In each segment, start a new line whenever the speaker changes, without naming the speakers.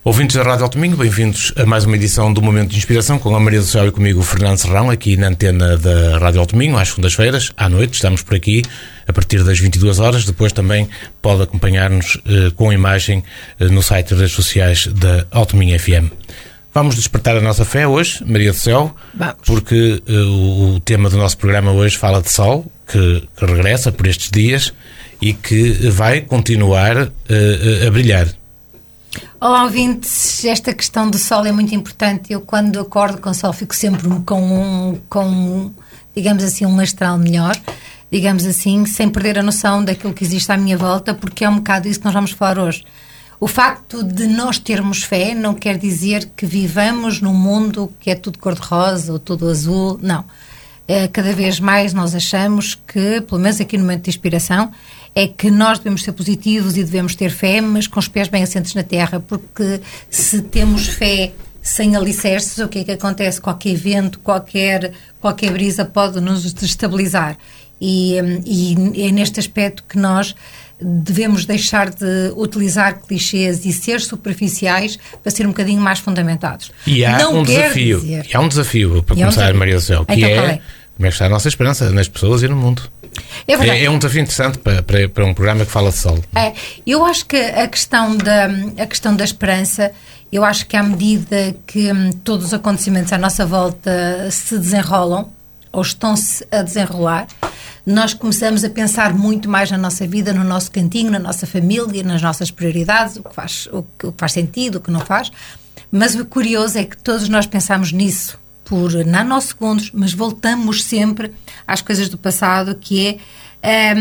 Ouvintes da Rádio Alto Minho, bem-vindos a mais uma edição do Momento de Inspiração com a Maria do Céu e comigo o Fernando Serrão, aqui na antena da Rádio Alto Minho, às segundas-feiras, à noite, estamos por aqui a partir das 22 horas, depois também pode acompanhar-nos com imagem no site e redes sociais da Alto Minho FM. Vamos despertar a nossa fé hoje, Maria do Céu, porque o tema do nosso programa hoje fala de sol, que regressa por estes dias e que vai continuar a brilhar.
Olá, ouvintes, esta questão do sol é muito importante. Eu, quando acordo com o sol, fico sempre com digamos assim, um astral melhor, digamos assim, sem perder a noção daquilo que existe à minha volta, porque é um bocado isso que nós vamos falar hoje. O facto de nós termos fé não quer dizer que vivamos num mundo que é tudo cor-de-rosa ou tudo azul, não. Cada vez mais nós achamos que, pelo menos aqui no Momento de Inspiração, é que nós devemos ser positivos e devemos ter fé, mas com os pés bem assentes na terra, porque se temos fé sem alicerces, o que é que acontece? Qualquer vento, qualquer brisa pode nos destabilizar. E é neste aspecto que nós devemos deixar de utilizar clichês e ser superficiais para ser um bocadinho mais fundamentados.
E há um desafio para começar, Maria do Céu, que então, é como é que está a nossa esperança nas pessoas e no mundo. É um desafio interessante para um programa que fala de sol.
Eu acho que a questão da esperança, eu acho que à medida que todos os acontecimentos à nossa volta se desenrolam, ou estão-se a desenrolar, nós começamos a pensar muito mais na nossa vida, no nosso cantinho, na nossa família, nas nossas prioridades, o que faz sentido, o que não faz. Mas o curioso é que todos nós pensamos nisso por nanosegundos, mas voltamos sempre às coisas do passado, que é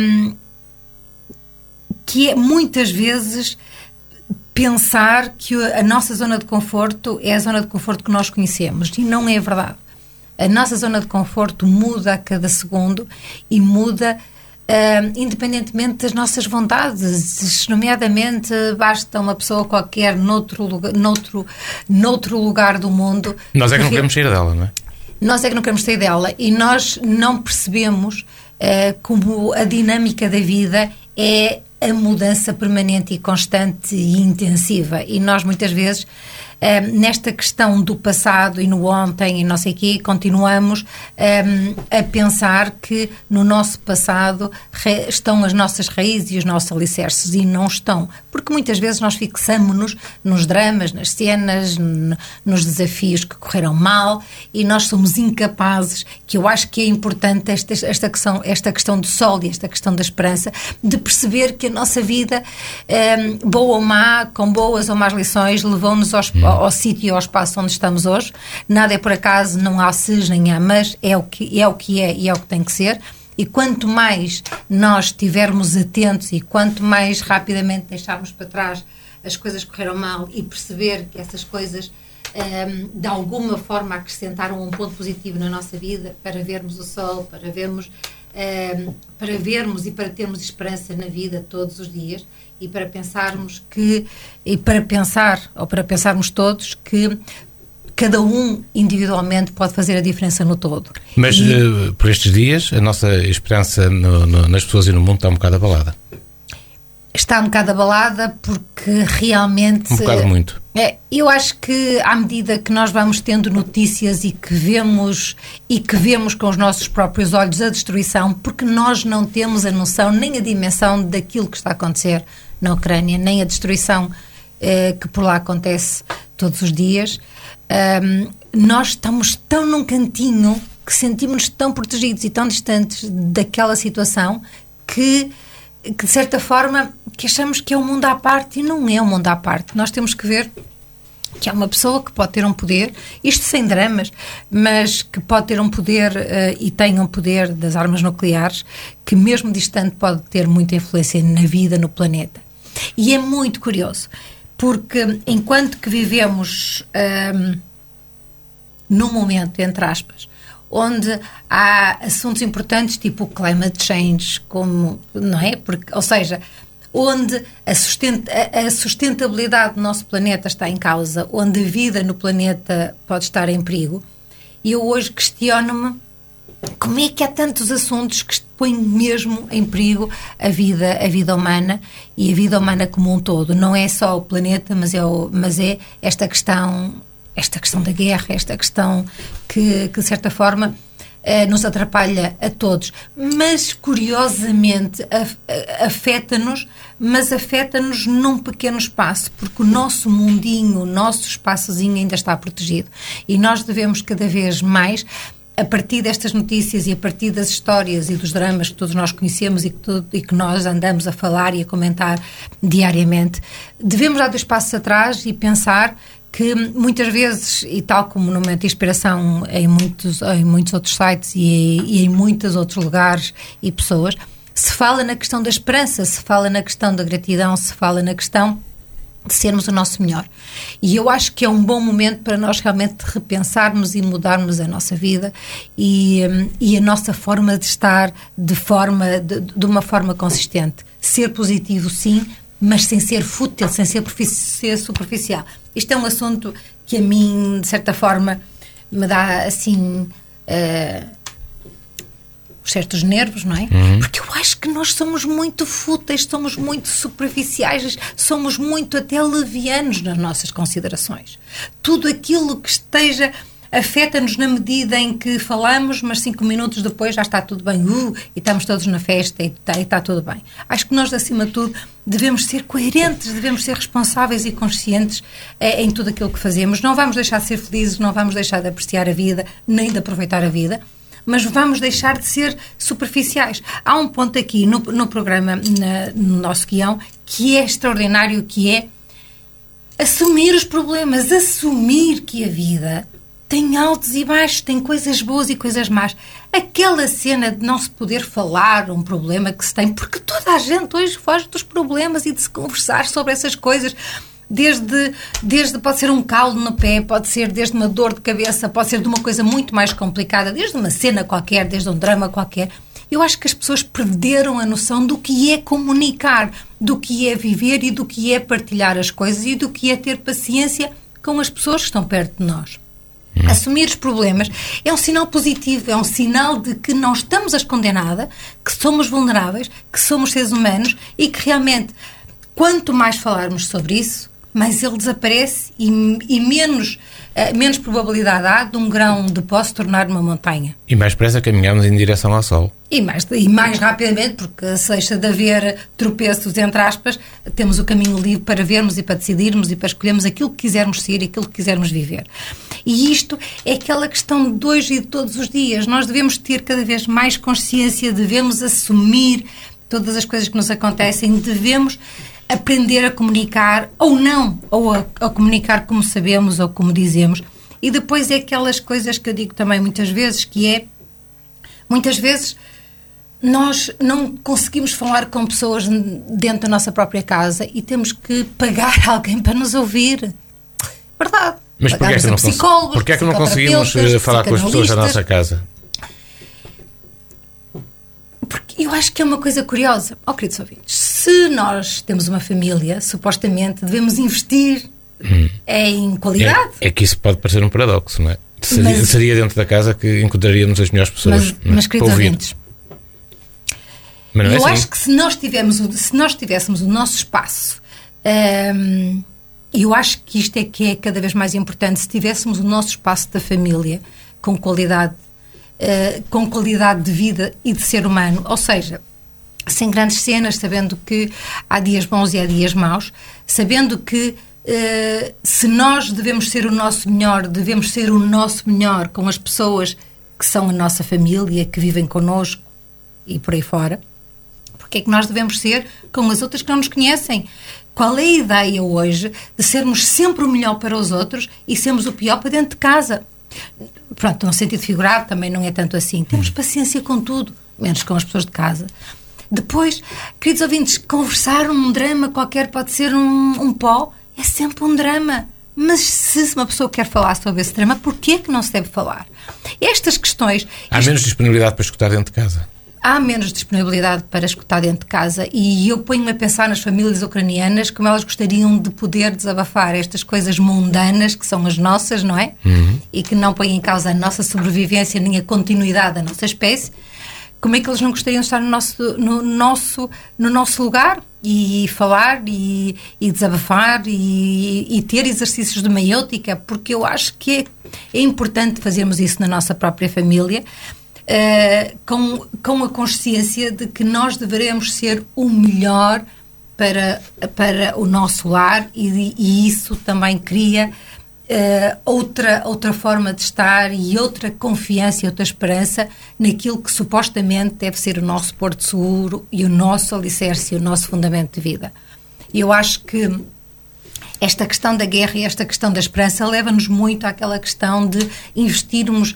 muitas vezes pensar que a nossa zona de conforto é a zona de conforto que nós conhecemos, e não é verdade. A nossa zona de conforto muda a cada segundo e muda independentemente das nossas vontades. Nomeadamente, basta uma pessoa qualquer noutro lugar do mundo.
Nós é que não queremos sair dela, não é?
Nós é que não queremos sair dela e nós não percebemos como a dinâmica da vida é a mudança permanente e constante e intensiva. E nós muitas vezes nesta questão do passado e no ontem e não sei o quê, continuamos a pensar que no nosso passado estão as nossas raízes e os nossos alicerces, e não estão, porque muitas vezes nós fixamos-nos nos dramas, nas cenas, nos desafios que correram mal, e nós somos incapazes, que eu acho que é importante esta questão do sol e esta questão da esperança, de perceber que a nossa vida, boa ou má, com boas ou más lições, levou-nos ao sítio e ao espaço onde estamos hoje. Nada é por acaso, não há ses nem há mas, é o que é e é o que tem que ser. E quanto mais nós estivermos atentos e quanto mais rapidamente deixarmos para trás as coisas que correram mal e perceber que essas coisas de alguma forma acrescentaram um ponto positivo na nossa vida, para vermos o sol, para vermos e para termos esperança na vida todos os dias, e para pensarmos para pensarmos todos que cada um individualmente pode fazer a diferença no todo.
Mas por estes dias a nossa esperança nas pessoas e no mundo está um bocado abalada.
Está um bocado abalada porque realmente...
Um bocado muito.
Eu acho que à medida que nós vamos tendo notícias e que vemos com os nossos próprios olhos a destruição, porque nós não temos a noção nem a dimensão daquilo que está a acontecer na Ucrânia, nem a destruição que por lá acontece todos os dias, nós estamos tão num cantinho que sentimos-nos tão protegidos e tão distantes daquela situação que de certa forma que achamos que é um mundo à parte, e não é um mundo à parte. Nós temos que ver que há uma pessoa que pode ter um poder, isto sem dramas, mas que pode ter um poder e tem um poder das armas nucleares, que mesmo distante pode ter muita influência na vida, no planeta. E é muito curioso, porque enquanto que vivemos num momento, entre aspas, onde há assuntos importantes tipo o climate change, como, não é? Porque, ou seja, onde a sustentabilidade do nosso planeta está em causa, onde a vida no planeta pode estar em perigo, e eu hoje questiono-me como é que há tantos assuntos que põem mesmo em perigo a vida humana e a vida humana como um todo. Não é só o planeta, mas é esta questão da guerra, esta questão que de certa forma nos atrapalha a todos. Mas, curiosamente, afeta-nos, mas afeta-nos num pequeno espaço, porque o nosso mundinho, o nosso espaçozinho ainda está protegido. E nós devemos cada vez mais, a partir destas notícias e a partir das histórias e dos dramas que todos nós conhecemos e que nós andamos a falar e a comentar diariamente, devemos dar 2 passos atrás e pensar que muitas vezes, e tal como no momento de inspiração em muitos outros sites e em muitos outros lugares e pessoas, se fala na questão da esperança, se fala na questão da gratidão, se fala na questão de sermos o nosso melhor. E eu acho que é um bom momento para nós realmente repensarmos e mudarmos a nossa vida e a nossa forma de estar de uma forma consistente. Ser positivo, sim, mas sem ser fútil, sem ser superficial. Isto é um assunto que a mim, de certa forma, me dá, assim, certos nervos, não é? Porque eu acho que nós somos muito fúteis, somos muito superficiais, somos muito até levianos nas nossas considerações. Tudo aquilo que esteja afeta-nos na medida em que falamos, mas 5 minutos depois já está tudo bem, e estamos todos na festa e está tudo bem. Acho que nós, acima de tudo, devemos ser coerentes, devemos ser responsáveis e conscientes em tudo aquilo que fazemos. Não vamos deixar de ser felizes, não vamos deixar de apreciar a vida, nem de aproveitar a vida, mas vamos deixar de ser superficiais. Há um ponto aqui no programa, no nosso guião, que é extraordinário, que é assumir os problemas, assumir que a vida tem altos e baixos, tem coisas boas e coisas más. Aquela cena de não se poder falar um problema que se tem, porque toda a gente hoje foge dos problemas e de se conversar sobre essas coisas, desde pode ser um calo no pé, pode ser desde uma dor de cabeça, pode ser de uma coisa muito mais complicada, desde uma cena qualquer, desde um drama qualquer. Eu acho que as pessoas perderam a noção do que é comunicar, do que é viver e do que é partilhar as coisas e do que é ter paciência com as pessoas que estão perto de nós. Assumir os problemas é um sinal positivo, é um sinal de que não estamos a esconder nada, que somos vulneráveis, que somos seres humanos e que realmente, quanto mais falarmos sobre isso, mais ele desaparece e menos probabilidade há de um grão de pó se tornar uma montanha.
E mais depressa caminhamos em direção ao sol.
E mais rapidamente, porque se deixa de haver tropeços, entre aspas, temos o caminho livre para vermos e para decidirmos e para escolhermos aquilo que quisermos ser e aquilo que quisermos viver. E isto é aquela questão de hoje e de todos os dias. Nós devemos ter cada vez mais consciência, devemos assumir todas as coisas que nos acontecem, devemos aprender a comunicar ou não, ou a comunicar como sabemos ou como dizemos. E depois é aquelas coisas que eu digo também muitas vezes, que é, muitas vezes nós não conseguimos falar com pessoas dentro da nossa própria casa e temos que pagar alguém para nos ouvir. Verdade.
Mas porquê é que não conseguimos falar com as pessoas da nossa casa?
Porque eu acho que é uma coisa curiosa. Queridos ouvintes, se nós temos uma família, supostamente devemos investir em qualidade.
É que isso pode parecer um paradoxo, não é? Seria dentro da casa que encontraríamos as melhores pessoas
mas queridos ouvintes,
mas não é
eu
assim.
acho que se nós tivéssemos o nosso espaço, eu acho que isto é que é cada vez mais importante, se tivéssemos o nosso espaço da família com qualidade de vida e de ser humano, ou seja, sem grandes cenas, sabendo que há dias bons e há dias maus, sabendo que se nós devemos ser o nosso melhor, devemos ser o nosso melhor com as pessoas que são a nossa família, que vivem connosco e por aí fora, porque é que nós devemos ser com as outras que não nos conhecem? Qual é a ideia hoje de sermos sempre o melhor para os outros e sermos o pior para dentro de casa? Pronto, num sentido figurado também não é tanto assim. Temos paciência com tudo, menos com as pessoas de casa. Depois, queridos ouvintes, conversar um drama qualquer pode ser um pó, é sempre um drama. Mas se uma pessoa quer falar sobre esse drama, porquê que não se deve falar? Estas questões...
Há menos disponibilidade para escutar dentro de casa.
há menos disponibilidade para escutar dentro de casa, e eu ponho-me a pensar nas famílias ucranianas, como elas gostariam de poder desabafar estas coisas mundanas que são as nossas, não é? E que não põem em causa a nossa sobrevivência nem a continuidade da nossa espécie. Como é que eles não gostariam de estar no nosso lugar e falar e desabafar e ter exercícios de maiêutica? Porque eu acho que é importante fazermos isso na nossa própria família, com a consciência de que nós deveremos ser o melhor para o nosso lar, e isso também cria outra forma de estar e outra confiança e outra esperança naquilo que supostamente deve ser o nosso porto seguro e o nosso alicerce e o nosso fundamento de vida. Eu acho que esta questão da guerra e esta questão da esperança leva-nos muito àquela questão de investirmos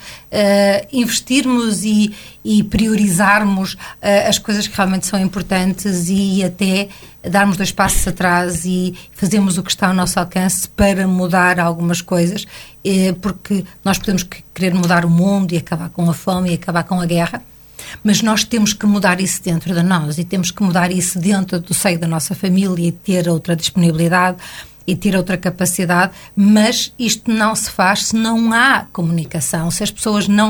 e priorizarmos as coisas que realmente são importantes, e até darmos 2 passos atrás e fazermos o que está ao nosso alcance para mudar algumas coisas, porque nós podemos querer mudar o mundo e acabar com a fome e acabar com a guerra, mas nós temos que mudar isso dentro de nós, e temos que mudar isso dentro do seio da nossa família, e ter outra disponibilidade e ter outra capacidade. Mas isto não se faz se não há comunicação, se as pessoas não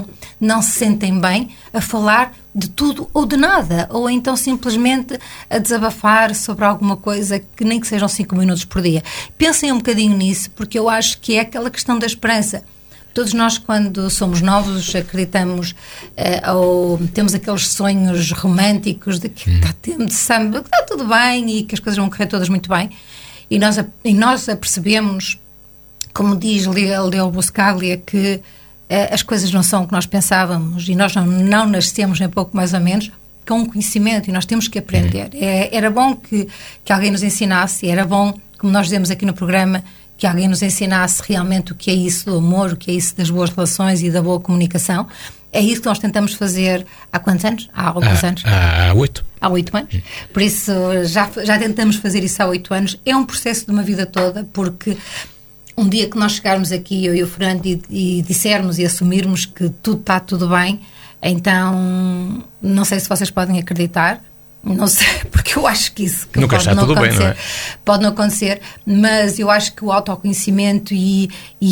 se sentem bem a falar de tudo ou de nada, ou então simplesmente a desabafar sobre alguma coisa, que nem que sejam 5 minutos por dia. Pensem um bocadinho nisso, porque eu acho que é aquela questão da esperança. Todos nós, quando somos novos, acreditamos ou temos aqueles sonhos românticos de que está tudo bem e que as coisas vão correr todas muito bem. E nós apercebemos, como diz Leo Buscaglia, que as coisas não são o que nós pensávamos, e nós não nascemos, nem pouco mais ou menos, com conhecimento, e nós temos que aprender. Era bom que alguém nos ensinasse, era bom, como nós dizemos aqui no programa, que alguém nos ensinasse realmente o que é isso do amor, o que é isso das boas relações e da boa comunicação. É isso que nós tentamos fazer há quantos anos? Há alguns anos?
Há 8.
Há 8 anos. Por isso, já tentamos fazer isso há 8 anos. É um processo de uma vida toda, porque um dia que nós chegarmos aqui, eu e o Fernando, e dissermos e assumirmos que tudo está tudo bem, então, não sei se vocês podem acreditar, não sei, porque eu acho que isso que
nunca
pode
está
não
tudo
acontecer,
bem, não é?
Pode não acontecer, mas eu acho que o autoconhecimento e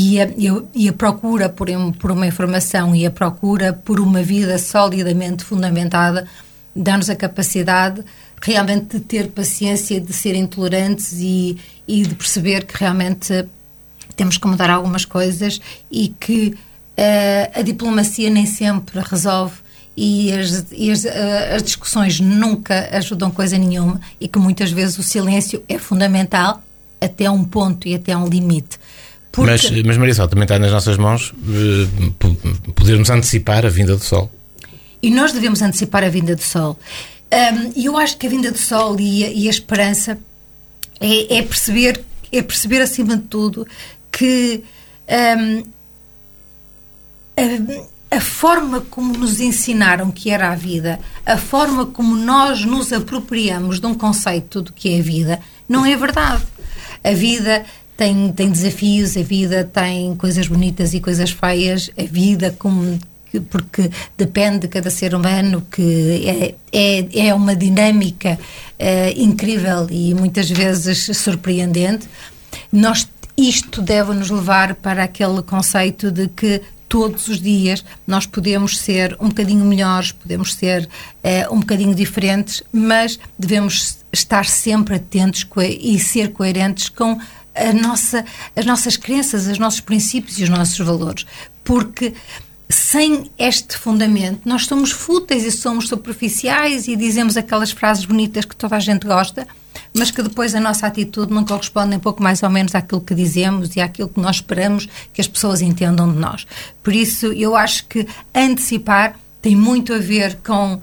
a procura por uma informação e a procura por uma vida solidamente fundamentada dá-nos a capacidade realmente de ter paciência, de ser intolerantes e de perceber que realmente temos que mudar algumas coisas, e que a diplomacia nem sempre resolve, e as discussões nunca ajudam coisa nenhuma, e que muitas vezes o silêncio é fundamental até um ponto e até um limite. Porque...
Mas Maria Sol, também está nas nossas mãos podermos antecipar a vinda do sol.
E nós devemos antecipar a vinda do sol. E eu acho que a vinda do sol e a esperança é perceber acima de tudo que a forma como nos ensinaram que era a vida, a forma como nós nos apropriamos de um conceito do que é a vida, não é verdade. A vida tem desafios, a vida tem coisas bonitas e coisas feias, a vida porque depende de cada ser humano, que é uma dinâmica incrível e muitas vezes surpreendente. Isto deve nos levar para aquele conceito de que todos os dias nós podemos ser um bocadinho melhores, podemos ser um bocadinho diferentes, mas devemos estar sempre atentos e ser coerentes com as nossas crenças, os nossos princípios e os nossos valores. Porque sem este fundamento nós somos fúteis e somos superficiais e dizemos aquelas frases bonitas que toda a gente gosta, mas que depois a nossa atitude não corresponde nem pouco mais ou menos àquilo que dizemos e àquilo que nós esperamos que as pessoas entendam de nós. Por isso, eu acho que antecipar tem muito a ver com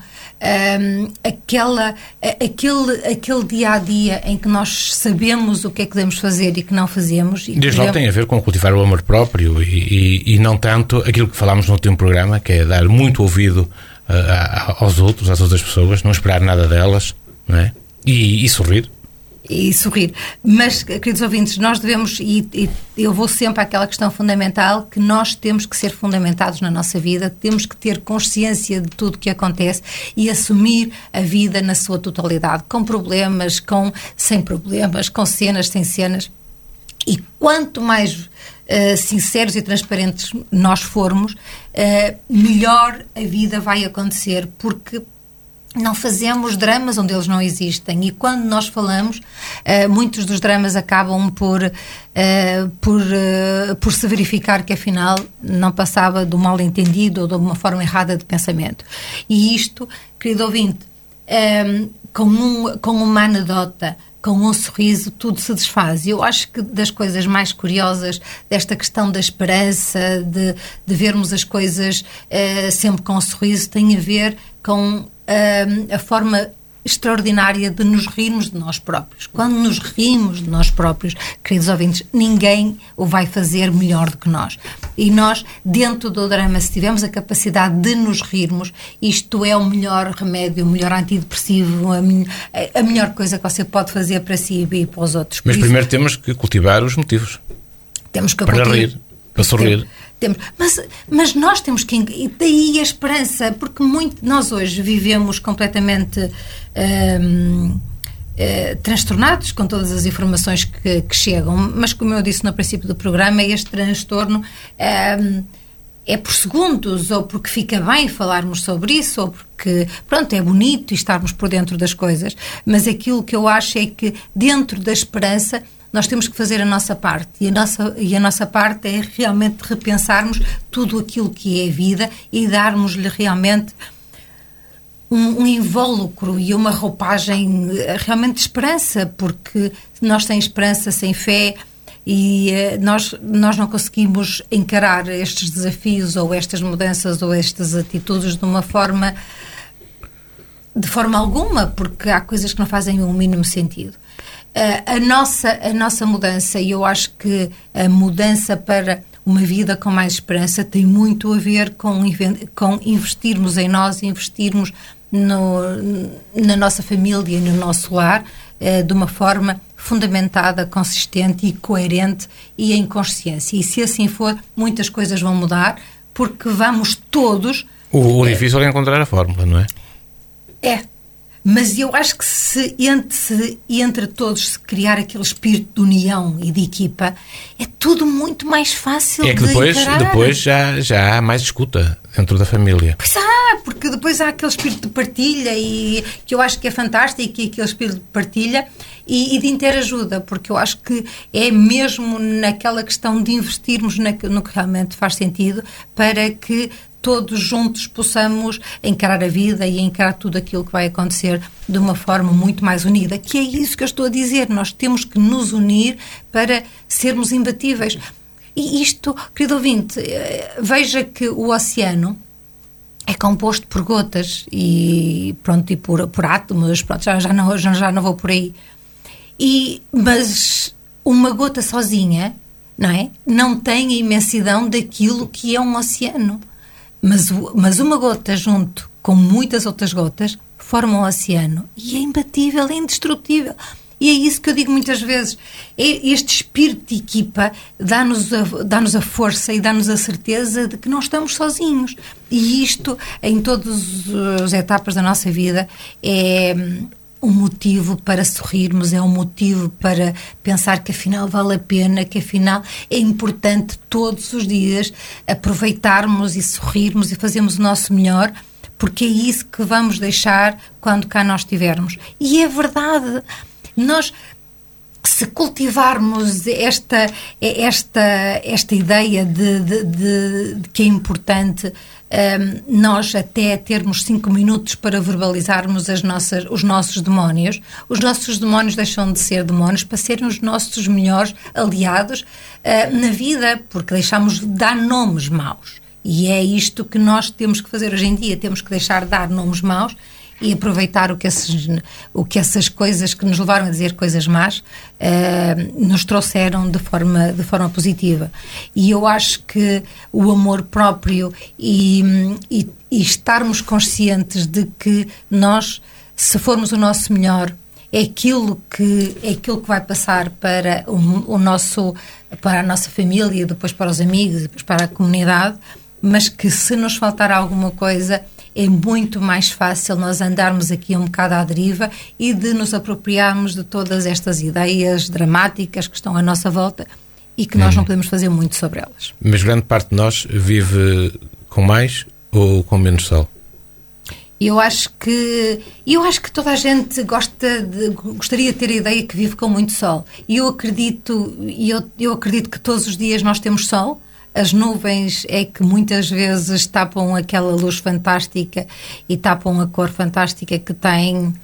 aquele dia-a-dia em que nós sabemos o que é que devemos fazer e que não fazemos.
Desde logo tem a ver com cultivar o amor próprio e não tanto aquilo que falámos no último programa, que é dar muito ouvido aos outros, às outras pessoas, não esperar nada delas, não é? E sorrir.
e sorrir. Mas, queridos ouvintes, nós devemos, e eu vou sempre àquela questão fundamental, que nós temos que ser fundamentados na nossa vida, temos que ter consciência de tudo o que acontece e assumir a vida na sua totalidade, com problemas, sem problemas, com cenas, sem cenas. E quanto mais sinceros e transparentes nós formos, melhor a vida vai acontecer, porque não fazemos dramas onde eles não existem, e quando nós falamos, muitos dos dramas acabam por se verificar que afinal não passava do mal entendido ou de uma forma errada de pensamento. E isto, querido ouvinte, com uma anedota, com um sorriso, tudo se desfaz. Eu acho que das coisas mais curiosas desta questão da esperança, de vermos as coisas sempre com um sorriso, tem a ver com a forma extraordinária de nos rirmos de nós próprios. Quando nos rimos de nós próprios, queridos ouvintes, ninguém o vai fazer melhor do que nós. E nós, dentro do drama, se tivermos a capacidade de nos rirmos, isto é o melhor remédio, o melhor antidepressivo, a melhor coisa que você pode fazer para si e para os outros.
Mas primeiro temos que cultivar os motivos.
Temos que
para rir, para sorrir.
Mas nós temos que... E daí a esperança, porque nós hoje vivemos completamente transtornados com todas as informações que chegam, mas como eu disse no princípio do programa, este transtorno é por segundos, ou porque fica bem falarmos sobre isso, ou porque, pronto, é bonito estarmos por dentro das coisas, mas aquilo que eu acho é que dentro da esperança nós temos que fazer a nossa parte, e a nossa parte é realmente repensarmos tudo aquilo que é vida e darmos-lhe realmente um invólucro e uma roupagem realmente de esperança, porque nós sem esperança, sem fé, e nós não conseguimos encarar estes desafios ou estas mudanças ou estas atitudes de forma alguma, porque há coisas que não fazem o mínimo sentido. A nossa mudança, e eu acho que a mudança para uma vida com mais esperança tem muito a ver com investirmos em nós, investirmos na nossa família e no nosso lar de uma forma fundamentada, consistente e coerente e em consciência. E se assim for, muitas coisas vão mudar, porque vamos todos...
O difícil é encontrar a fórmula, não é?
Mas eu acho que se entre todos se criar aquele espírito de união e de equipa, é tudo muito mais fácil
de encarar. Depois já há mais escuta dentro da família.
Pois porque depois há aquele espírito de partilha, e que eu acho que é fantástico, e aquele espírito de partilha e de interajuda, porque eu acho que é mesmo naquela questão de investirmos no que realmente faz sentido, para que todos juntos possamos encarar a vida e encarar tudo aquilo que vai acontecer de uma forma muito mais unida, que é isso que eu estou a dizer. Nós temos que nos unir para sermos imbatíveis. E isto, querido ouvinte, veja que o oceano é composto por gotas e por átomos, pronto, já não vou por aí. Mas uma gota sozinha, não é? Não tem a imensidão daquilo que é um oceano. Mas uma gota junto com muitas outras gotas formam um oceano, e é imbatível, é indestrutível. E é isso que eu digo muitas vezes. Este espírito de equipa dá-nos a força e dá-nos a certeza de que não estamos sozinhos. E isto, em todas as etapas da nossa vida, é um motivo para sorrirmos, é um motivo para pensar que afinal vale a pena, que afinal é importante todos os dias aproveitarmos e sorrirmos e fazermos o nosso melhor, porque é isso que vamos deixar quando cá nós estivermos. E é verdade, nós, se cultivarmos esta ideia de que é importante nós até termos 5 minutos para verbalizarmos os nossos demónios deixam de ser demónios para serem os nossos melhores aliados na vida, porque deixamos de dar nomes maus. E é isto que nós temos que fazer hoje em dia, temos que deixar de dar nomes maus e aproveitar o que essas coisas que nos levaram a dizer coisas más nos trouxeram de forma positiva. E eu acho que o amor próprio e estarmos conscientes de que nós, se formos o nosso melhor, é aquilo que vai passar para para a nossa família, depois para os amigos, depois para a comunidade, mas que se nos faltar alguma coisa é muito mais fácil nós andarmos aqui um bocado à deriva e de nos apropriarmos de todas estas ideias dramáticas que estão à nossa volta e que nós não podemos fazer muito sobre elas.
Mas grande parte de nós vive com mais ou com menos sol?
Eu acho que toda a gente gostaria de ter a ideia que vive com muito sol. E eu acredito que todos os dias nós temos sol. As nuvens é que muitas vezes tapam aquela luz fantástica e tapam a cor fantástica que tem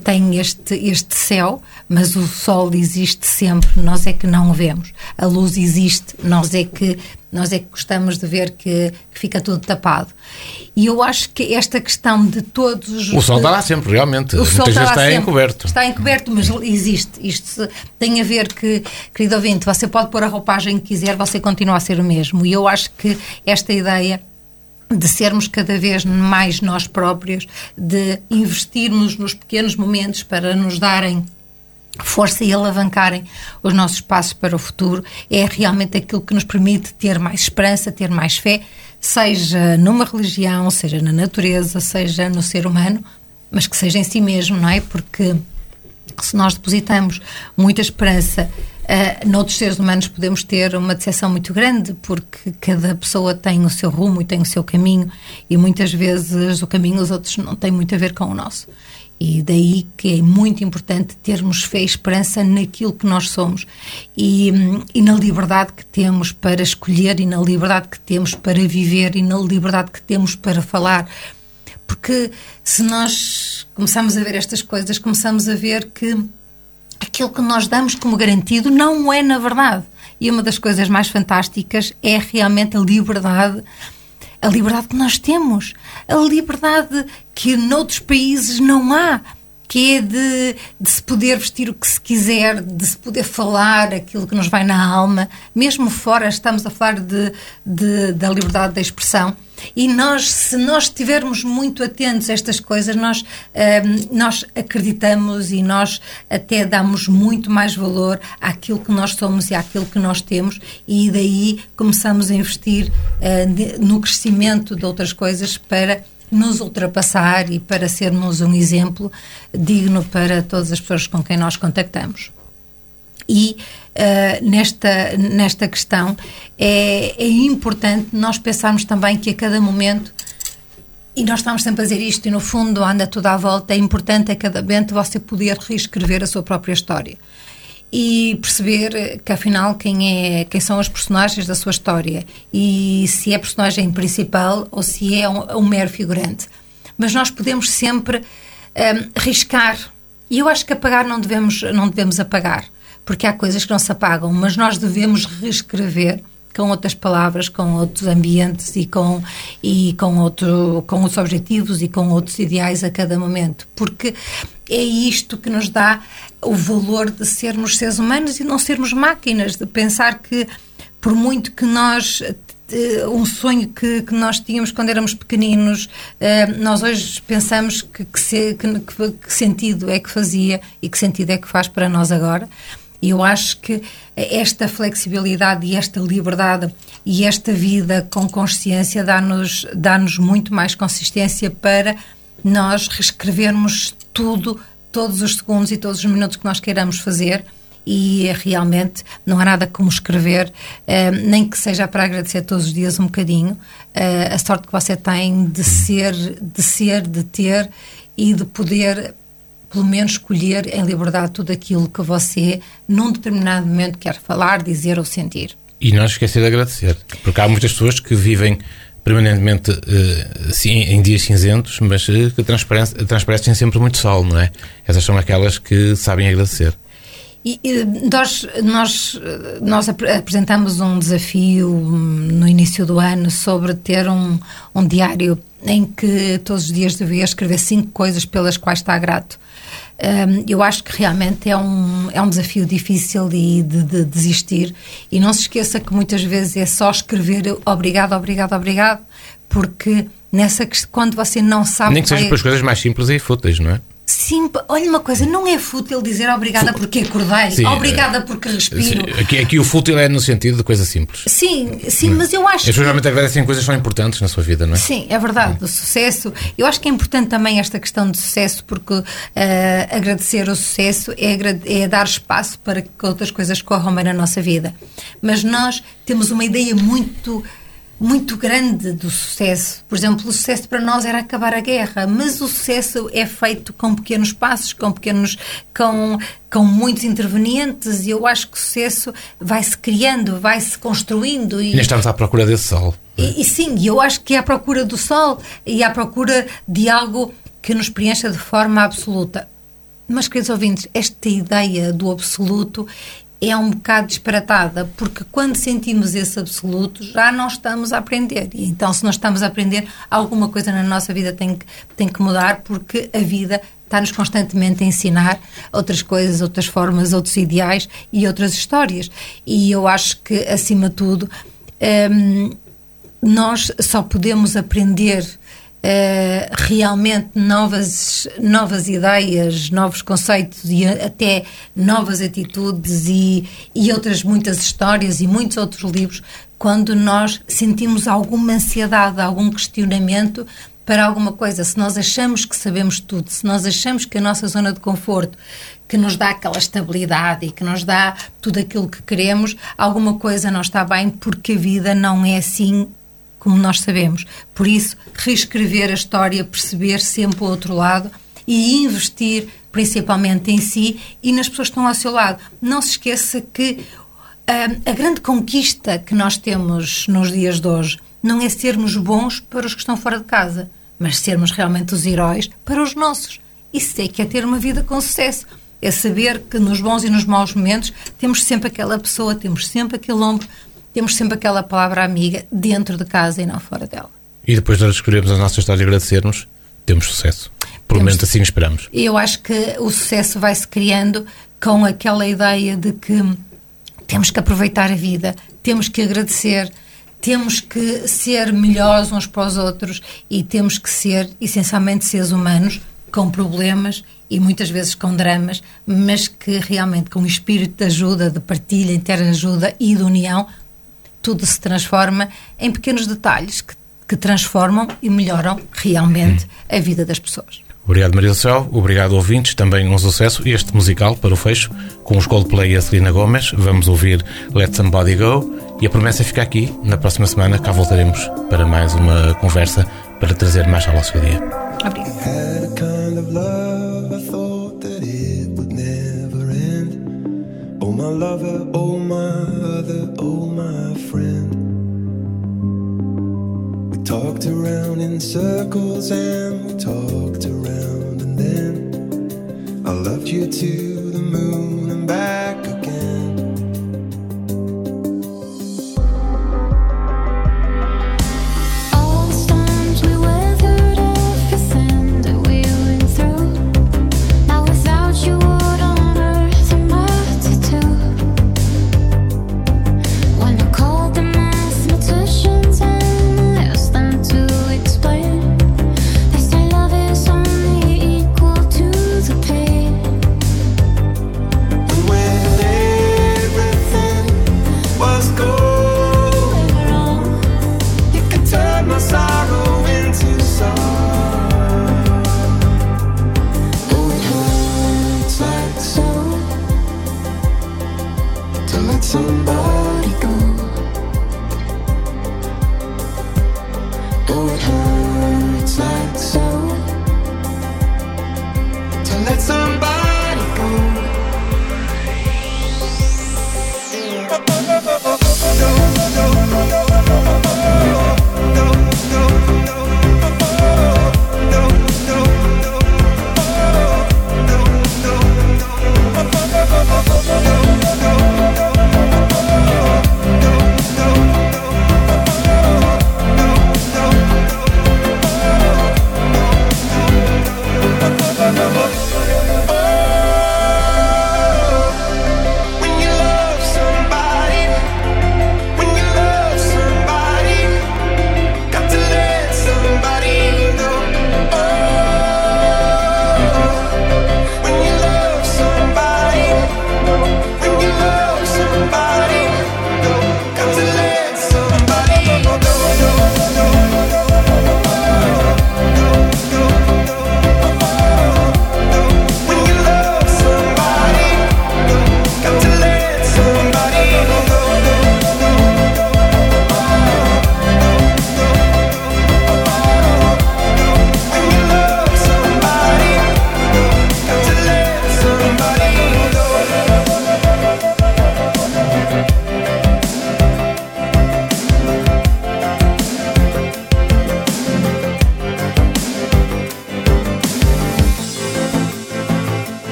este céu, mas o sol existe sempre, nós é que não o vemos. A luz existe, nós é que gostamos de ver que fica tudo tapado. E eu acho que esta questão de todos os...
O sol está lá sempre, realmente. Muitas vezes está encoberto.
Está encoberto, mas existe. Isto tem a ver que, querido ouvinte, você pode pôr a roupagem que quiser, você continua a ser o mesmo. E eu acho que esta ideia de sermos cada vez mais nós próprios, de investirmos nos pequenos momentos para nos darem força e alavancarem os nossos passos para o futuro, é realmente aquilo que nos permite ter mais esperança, ter mais fé, seja numa religião, seja na natureza, seja no ser humano, mas que seja em si mesmo, não é? Porque se nós depositamos muita esperança noutros seres humanos, podemos ter uma decepção muito grande, porque cada pessoa tem o seu rumo e tem o seu caminho, e muitas vezes o caminho dos outros não tem muito a ver com o nosso. E daí que é muito importante termos fé e esperança naquilo que nós somos e na liberdade que temos para escolher, e na liberdade que temos para viver, e na liberdade que temos para falar. Porque se nós começamos a ver estas coisas, começamos a ver que aquilo que nós damos como garantido não é na verdade. E uma das coisas mais fantásticas é realmente a liberdade que nós temos, a liberdade que noutros países não há, que é de se poder vestir o que se quiser, de se poder falar aquilo que nos vai na alma. Mesmo fora estamos a falar da liberdade da expressão. E se nós estivermos muito atentos a estas coisas, nós acreditamos e nós até damos muito mais valor àquilo que nós somos e àquilo que nós temos, e daí começamos a investir no crescimento de outras coisas para nos ultrapassar e para sermos um exemplo digno para todas as pessoas com quem nós contactamos. E nesta questão é importante nós pensarmos também que a cada momento, e nós estamos sempre a dizer isto e no fundo anda tudo à volta, é importante a cada momento você poder reescrever a sua própria história e perceber que afinal quem são os personagens da sua história, e se é personagem principal ou se é um mero figurante. Mas nós podemos sempre riscar, e eu acho que apagar não devemos apagar, porque há coisas que não se apagam, mas nós devemos reescrever com outras palavras, com outros ambientes e com outros objetivos e com outros ideais a cada momento, porque é isto que nos dá o valor de sermos seres humanos e não sermos máquinas, de pensar que por muito que nós, um sonho que nós tínhamos quando éramos pequeninos, nós hoje pensamos que sentido é que fazia e que sentido é que faz para nós agora. E eu acho que esta flexibilidade e esta liberdade e esta vida com consciência dá-nos muito mais consistência para nós reescrevermos tudo, todos os segundos e todos os minutos que nós queiramos fazer. E realmente não há nada como escrever, nem que seja para agradecer todos os dias um bocadinho a sorte que você tem de ter e de poder pelo menos escolher em liberdade tudo aquilo que você num determinado momento quer falar, dizer ou sentir. E
não esquecer de agradecer, porque há muitas pessoas que vivem permanentemente em dias cinzentos, mas que transparecem sempre muito sol, não é? Essas são aquelas que sabem agradecer.
E nós apresentamos um desafio no início do ano sobre ter um diário em que todos os dias devia escrever 5 coisas pelas quais está grato. Eu acho que realmente é um desafio difícil de desistir, e não se esqueça que muitas vezes é só escrever obrigado, obrigado, obrigado, porque quando você não sabe...
Nem que seja para as coisas mais simples e fúteis, não é?
Sim, olha uma coisa, não é fútil dizer obrigada porque acordei,
sim,
obrigada porque respiro.
Sim. Aqui o fútil é no sentido de coisa simples.
Sim, mas eu acho
que... As pessoas realmente agradecem coisas que são importantes na sua vida, não é?
Sim, é verdade, o sucesso. Eu acho que é importante também esta questão de sucesso, porque agradecer o sucesso é dar espaço para que outras coisas corram bem na nossa vida. Mas nós temos uma ideia muito grande do sucesso. Por exemplo, o sucesso para nós era acabar a guerra, mas o sucesso é feito com pequenos passos, com muitos intervenientes, e eu acho que o sucesso vai-se criando, vai-se construindo.
E estamos à procura desse sol.
E sim, eu acho que é à procura do sol e à procura de algo que nos preencha de forma absoluta. Mas, queridos ouvintes, esta ideia do absoluto é um bocado disparatada, porque quando sentimos esse absoluto já não estamos a aprender, e então se não estamos a aprender, alguma coisa na nossa vida tem que mudar, porque a vida está-nos constantemente a ensinar outras coisas, outras formas, outros ideais e outras histórias, e eu acho que acima de tudo nós só podemos aprender realmente novas ideias, novos conceitos e até novas atitudes e outras muitas histórias e muitos outros livros quando nós sentimos alguma ansiedade, algum questionamento para alguma coisa. Se nós achamos que sabemos tudo, se nós achamos que a nossa zona de conforto, que nos dá aquela estabilidade e que nos dá tudo aquilo que queremos, alguma coisa não está bem, porque a vida não é assim como nós sabemos. Por isso, reescrever a história, perceber sempre o outro lado e investir principalmente em si e nas pessoas que estão ao seu lado. Não se esqueça que a grande conquista que nós temos nos dias de hoje não é sermos bons para os que estão fora de casa, mas sermos realmente os heróis para os nossos. Isso é que é ter uma vida com sucesso. É saber que nos bons e nos maus momentos temos sempre aquela pessoa, temos sempre aquele ombro, temos sempre aquela palavra amiga dentro de casa e não fora dela.
E depois de descobrirmos a nossa história e agradecermos, temos sucesso. Pelo menos assim esperamos.
Eu acho que o sucesso vai-se criando com aquela ideia de que temos que aproveitar a vida, temos que agradecer, temos que ser melhores uns para os outros e temos que ser, essencialmente, seres humanos com problemas e muitas vezes com dramas, mas que realmente com o espírito de ajuda, de partilha, interajuda e de união, tudo se transforma em pequenos detalhes que transformam e melhoram realmente a vida das pessoas.
Obrigado, Maria do Céu. Obrigado, ouvintes. Também um sucesso este musical para o fecho, com os Coldplay e a Selena Gomez. Vamos ouvir Let Somebody Go e a promessa fica aqui. Na próxima semana cá voltaremos para mais uma conversa para trazer mais ao nosso dia.
Oh my lover, oh my other, oh my friend. We talked around in circles and we talked around, and then I loved you to the moon